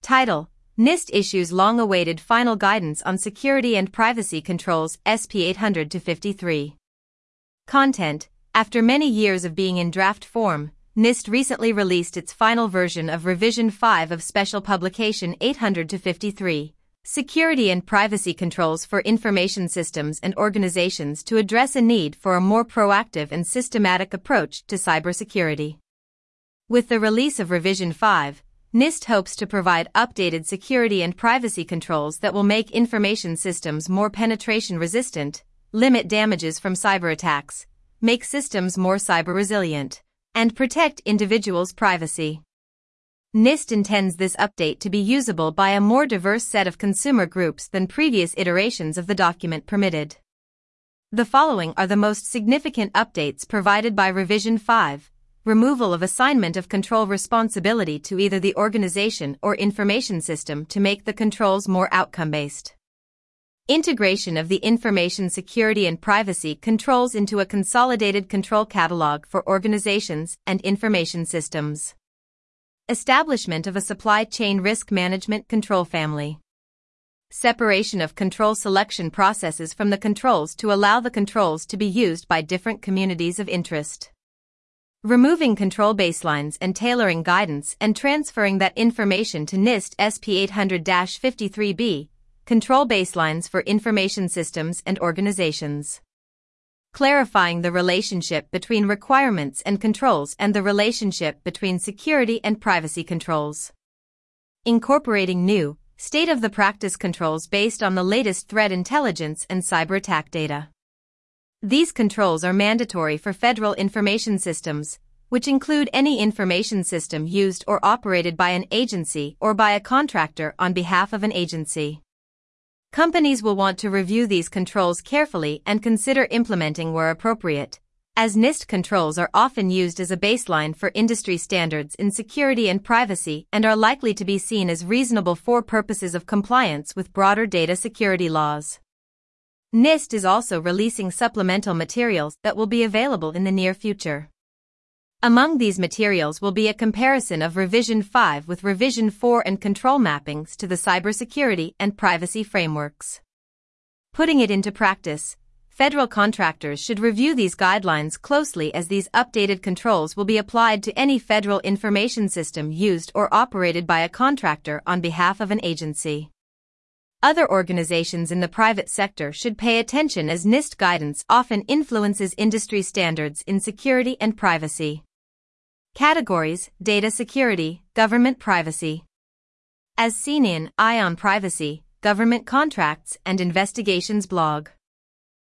Title: NIST issues long-awaited final guidance on security and privacy controls SP 800-53. Content: After many years of being in draft form, NIST recently released its final version of Revision 5 of Special Publication 800-53, Security and Privacy Controls for Information Systems and Organizations, to address a need for a more proactive and systematic approach to cybersecurity. With the release of Revision 5, NIST hopes to provide updated security and privacy controls that will make information systems more penetration-resistant, limit damages from cyber attacks, make systems more cyber-resilient, and protect individuals' privacy. NIST intends this update to be usable by a more diverse set of consumer groups than previous iterations of the document permitted. The following are the most significant updates provided by Revision 5: removal of assignment of control responsibility to either the organization or information system to make the controls more outcome-based. Integration of the information security and privacy controls into a consolidated control catalog for organizations and information systems. Establishment of a supply chain risk management control family. Separation of control selection processes from the controls to allow the controls to be used by different communities of interest. Removing control baselines and tailoring guidance and transferring that information to NIST SP 800-53B, Control Baselines for Information Systems and Organizations. Clarifying the relationship between requirements and controls and the relationship between security and privacy controls. Incorporating new, state-of-the-practice controls based on the latest threat intelligence and cyber attack data. These controls are mandatory for federal information systems, which include any information system used or operated by an agency or by a contractor on behalf of an agency. Companies will want to review these controls carefully and consider implementing where appropriate, as NIST controls are often used as a baseline for industry standards in security and privacy and are likely to be seen as reasonable for purposes of compliance with broader data security laws. NIST is also releasing supplemental materials that will be available in the near future. Among these materials will be a comparison of Revision 5 with Revision 4 and control mappings to the cybersecurity and privacy frameworks. Putting it into practice, federal contractors should review these guidelines closely, as these updated controls will be applied to any federal information system used or operated by a contractor on behalf of an agency. Other organizations in the private sector should pay attention, as NIST guidance often influences industry standards in security and privacy. Categories: Data security, government privacy. As seen in Eye on Privacy, Government Contracts and Investigations blog.